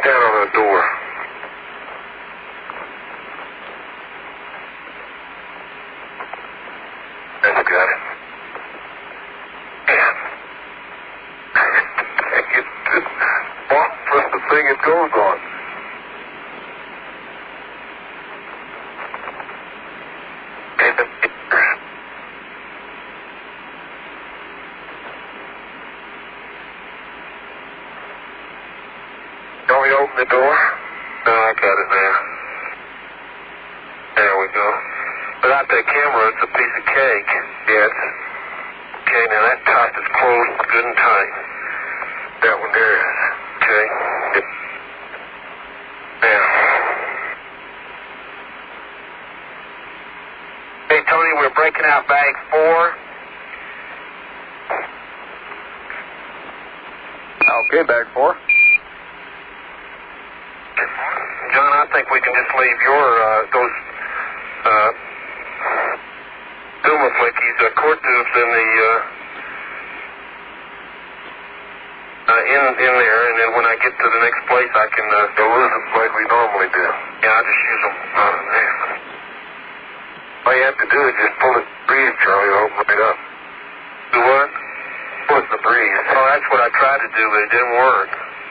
down on the door. That's got it. It's off for the thing it goes on. Don't we open the door? No, I got it now. There we go. Without that camera, it's a piece of cake. Yes. Okay, now that top is closed good and tight. That one there is. Okay. Now. Hey, Tony, we're breaking out bag 4. Okay, bag 4. John, I think we can just leave your, those, Duma flickies, cord tubes in the, in there, and then when I get to the next place, I can, lose them like we normally do. Yeah, I'll just use them. All you have to do is just pull it, breathe, Charlie, it'll open it up. Do what? Pull it to breathe. Oh, that's what I tried to do, but it didn't work.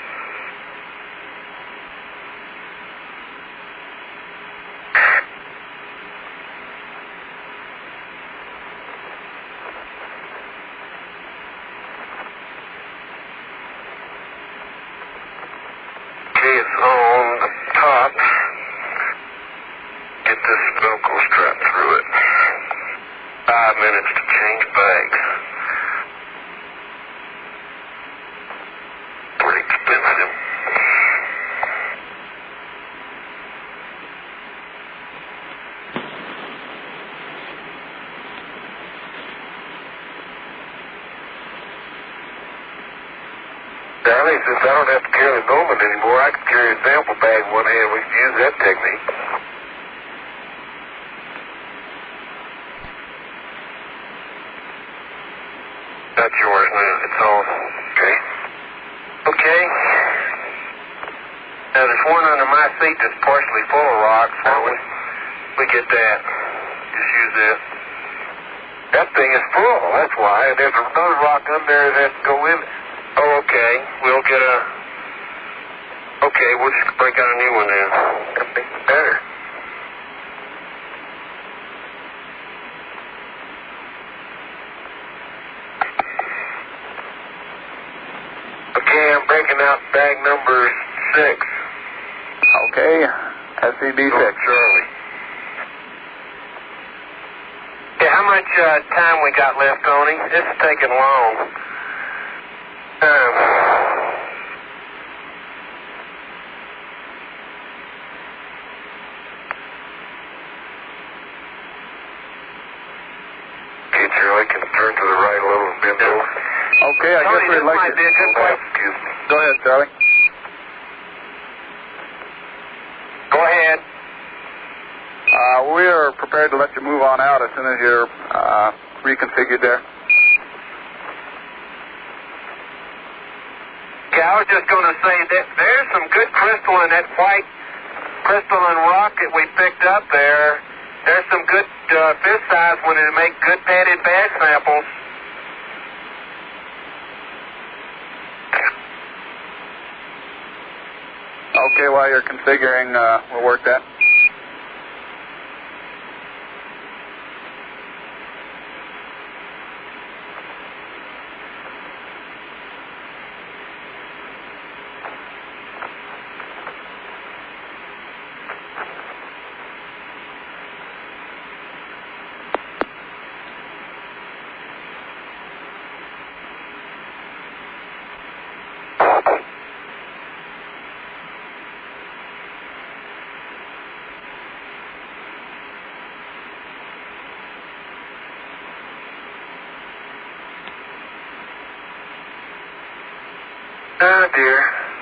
It's on the top. Get this Velcro strap through it. 5 minutes to change bags. Pretty expensive. Darling, since I don't have to carry the Nolan anymore, I can carry a sample bag in one hand. We can use that technique. That's yours now. It's on. Okay. Okay. Now, there's one under my seat that's partially full of rocks. Why don't we get that? Just use this. That thing is full. That's why. And there's another rock under there that has to go in. Oh, okay. We'll get a... Okay, we'll just break out a new one then. That makes it better. Okay, I'm breaking out bag number 6. Okay, SCB-6. Charlie. Yeah, how much time we got left, Tony? This is taking long. Okay, Charlie, can turn to the right a little and bend over. Okay, I guess we'd like to... Excuse me. Go ahead, Charlie. Go ahead. We are prepared to let you move on out as soon as you're reconfigured there. Okay, I was just going to say that there's some good crystal in that white crystalline rock that we picked up there. There's some good fist size when it make good padded bag samples. Okay, while you're configuring, we'll work that. Oh, dear.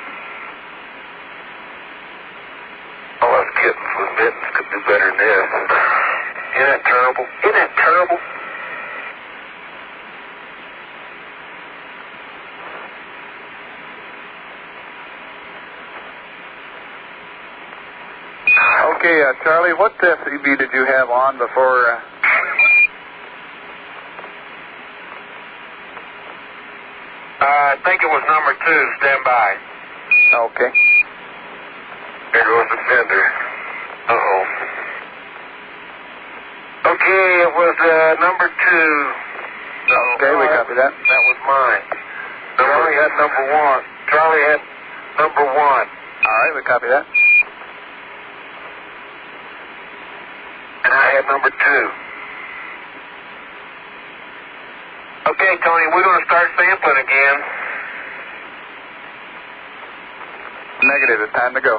All us kittens with mittens could do better than this. Isn't that terrible? Isn't that terrible? Okay, Charlie, what CB did you have on before? I think it was number 2. Stand by. Okay. There goes the fender. Uh-oh. Okay, it was number 2. Okay, we copy that. That was mine. Charlie had number 1. Charlie had number 1. All right, we copy that. And I had number 2. Okay, Tony, we're going to start sampling again. Negative, it's time to go.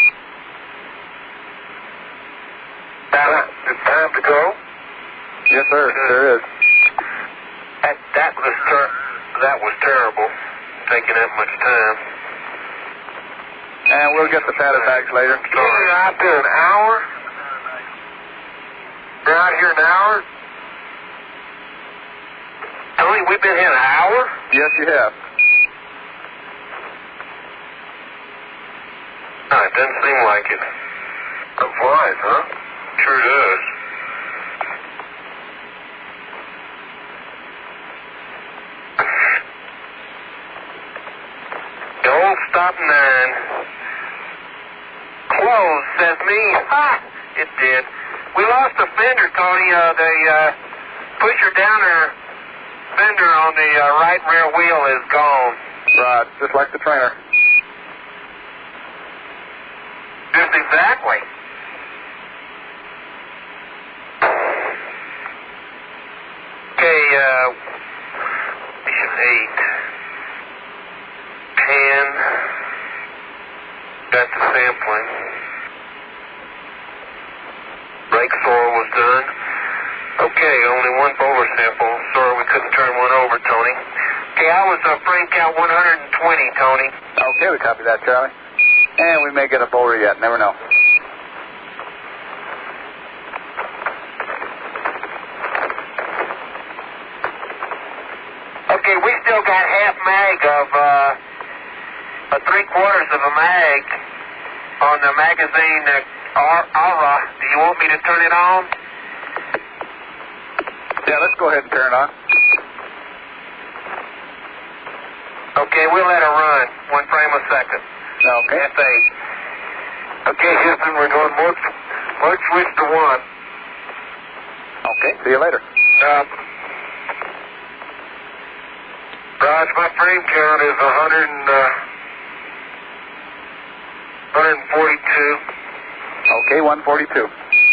It's time to go? Yes, sir, there is. That was terrible, taking that much time. And we'll get the padded bags later. You've been out there an hour? Been out here an hour? Tony, we've been here an hour? Yes, you have. No, it doesn't seem like it. That flies, huh? Sure does. The old stop 9. Close, says me. Ha! It did. We lost a fender, Tony. The pusher downer fender on the right rear wheel is gone. Right, just like the trainer. Just exactly. Okay, mission 8. 10. Got the sampling. Brake soil was done. Okay, only one bowler sample. Sorry we couldn't turn one over, Tony. Okay, I was frame count 120, Tony. Okay, we copy that, Charlie. And we may get a bowler yet, never know. Okay, we still got half mag of, 3/4 of a mag on the magazine, Aura. Do you want me to turn it on? Yeah, let's go ahead and turn it on. Okay, we'll let it run. 1 frame a second. Okay. F8. Okay, Houston, we're going mode switch to 1. Okay, see you later. Raj, my frame count is 142. Okay, 142.